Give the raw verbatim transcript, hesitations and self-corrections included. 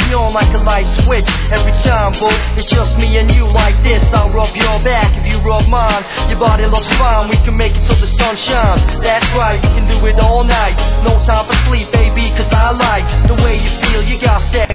me on like a light switch. Every time, boo, it's just me and you like this. I'll rub your back if you rub mine. Your body looks fine, we can make it till the sun shines. That's right, we can do it all night. No time for sleep, baby, cause I like the way you feel, you got that